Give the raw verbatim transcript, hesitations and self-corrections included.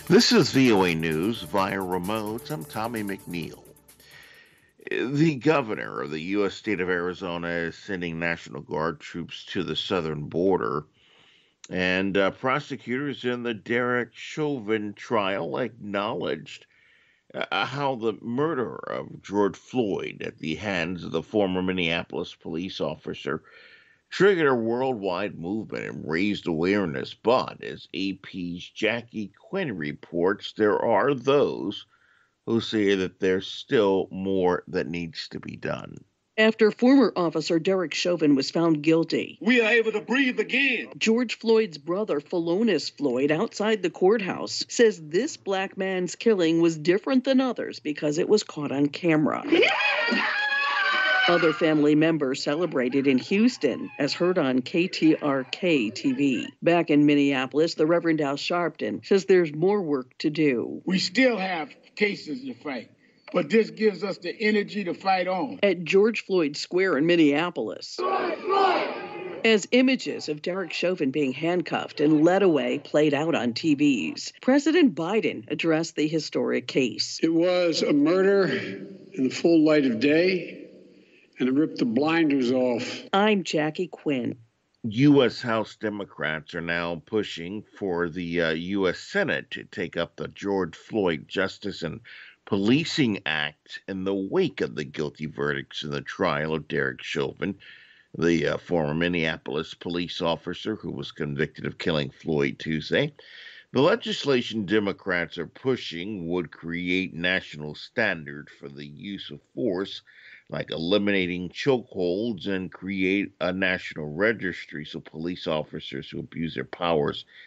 This is V O A News via remote. I'm Tommy McNeil. The governor of the U S state of Arizona is sending National Guard troops to the southern border, and uh, prosecutors in the Derek Chauvin trial acknowledged uh, how the murder of George Floyd at the hands of the former Minneapolis police officer triggered a worldwide movement and raised awareness. But as A P's Jackie Quinn reports, there are those who say that there's still more that needs to be done. After former officer Derek Chauvin was found guilty, we are able to breathe again. George Floyd's brother, Philonise Floyd, outside the courthouse, says this black man's killing was different than others because it was caught on camera. Other family members celebrated in Houston, as heard on K T R K T V. Back in Minneapolis, the Reverend Al Sharpton says there's more work to do. We still have cases to fight, but this gives us the energy to fight on. At George Floyd Square in Minneapolis, right, right. As images of Derek Chauvin being handcuffed and led away played out on T Vs, President Biden addressed the historic case. It was a murder in the full light of day, and it ripped the blinders off. I'm Jackie Quinn. U S House Democrats are now pushing for the uh, U S Senate to take up the George Floyd Justice and Policing Act in the wake of the guilty verdicts in the trial of Derek Chauvin, the uh, former Minneapolis police officer who was convicted of killing Floyd Tuesday. The legislation Democrats are pushing would create national standards for the use of force, like eliminating chokeholds, and create a national registry so police officers who abuse their powers